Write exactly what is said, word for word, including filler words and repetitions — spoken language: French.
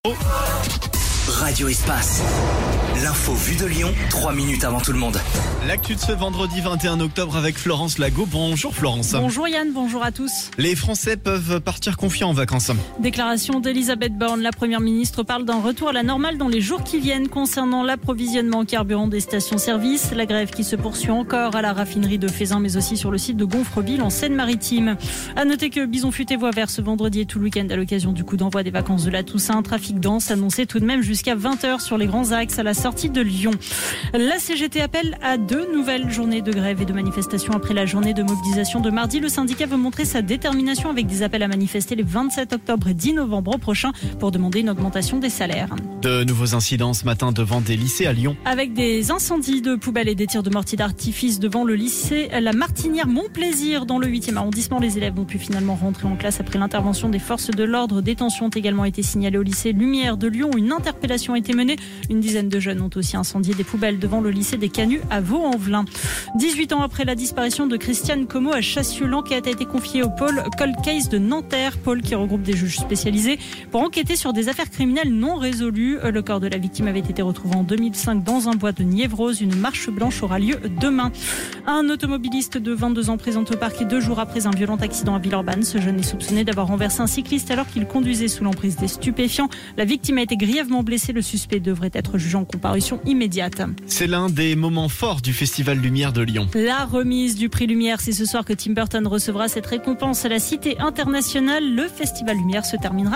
Radio Espace. L'info vue de Lyon, trois minutes avant tout le monde. L'actu de ce vendredi vingt et un octobre avec Florence Lago. Bonjour Florence. Bonjour Yann, bonjour à tous. Les Français peuvent partir confiants en vacances. Déclaration d'Elisabeth Borne. La première ministre parle d'un retour à la normale dans les jours qui viennent concernant l'approvisionnement en carburant des stations-service. La grève qui se poursuit encore à la raffinerie de Feyzin, mais aussi sur le site de Gonfreville en Seine-Maritime. À noter que Bison Futé voit vert ce vendredi et tout le week-end à l'occasion du coup d'envoi des vacances de la Toussaint. Trafic dense annoncé tout de même jusqu'à vingt heures sur les grands axes à la sortie de Lyon. La C G T appelle à deux nouvelles journées de grève et de manifestation après la journée de mobilisation de mardi. Le syndicat veut montrer sa détermination avec des appels à manifester les vingt-sept octobre et dix novembre prochains pour demander une augmentation des salaires. De nouveaux incidents ce matin devant des lycées à Lyon. Avec des incendies de poubelles et des tirs de mortier d'artifice devant le lycée La Martinière Montplaisir dans le huitième arrondissement. Les élèves ont pu finalement rentrer en classe après l'intervention des forces de l'ordre. Des tensions ont également été signalées au lycée Lumière de Lyon où une interpellation a été menée. Une dizaine de jeunes ont aussi incendié des poubelles devant le lycée des Canuts à Vaux-en-Velin. dix-huit ans après la disparition de Christiane Como à Chassieux, l'enquête a été confiée au pôle Cold Case de Nanterre, pôle qui regroupe des juges spécialisés pour enquêter sur des affaires criminelles non résolues. Le corps de la victime avait été retrouvé en deux mille cinq dans un bois de Niévrose. Une marche blanche aura lieu demain. Un automobiliste de vingt-deux ans présenté au parquet deux jours après un violent accident à Villeurbanne. Ce jeune est soupçonné d'avoir renversé un cycliste alors qu'il conduisait sous l'emprise des stupéfiants. La victime a été grièvement blessée. Le suspect devrait être jugé en comparution immédiate. C'est l'un des moments forts du Festival Lumière de Lyon. La remise du prix Lumière, c'est ce soir que Tim Burton recevra cette récompense à la Cité internationale. Le Festival Lumière se terminera